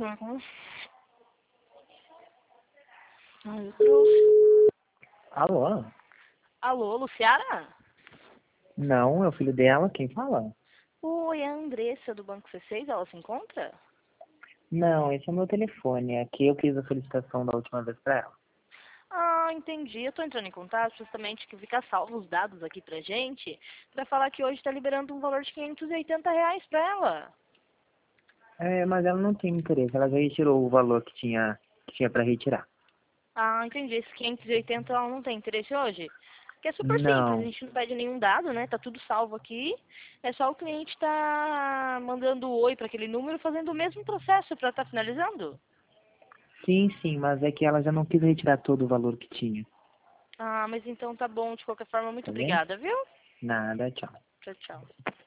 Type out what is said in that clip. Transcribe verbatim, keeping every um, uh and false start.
Uhum. Ai, eu trouxe. Alô? Alô, Luciara? Não, é o filho dela, quem fala? Oi, é a Andressa do Banco C seis, ela se encontra? Não, esse é o meu telefone. Aqui eu fiz a solicitação da última vez pra ela. Ah, entendi. Eu tô entrando em contato justamente que fica salvo os dados aqui pra gente, pra falar que hoje tá liberando um valor de quinhentos e oitenta reais pra ela. É, mas ela não tem interesse, ela já retirou o valor que tinha, que tinha pra retirar. Ah, entendi. Esse quinhentos e oitenta ela não tem interesse hoje? Que é super simples, a Não. gente não pede nenhum dado, né? Tá tudo salvo aqui. É só o cliente tá mandando oi para aquele número, fazendo o mesmo processo para estar finalizando. Sim, sim, mas é que ela já não quis retirar todo o valor que tinha. Ah, mas então tá bom. De qualquer forma, muito Tá bem? obrigada, viu? Nada, tchau. Tchau, tchau.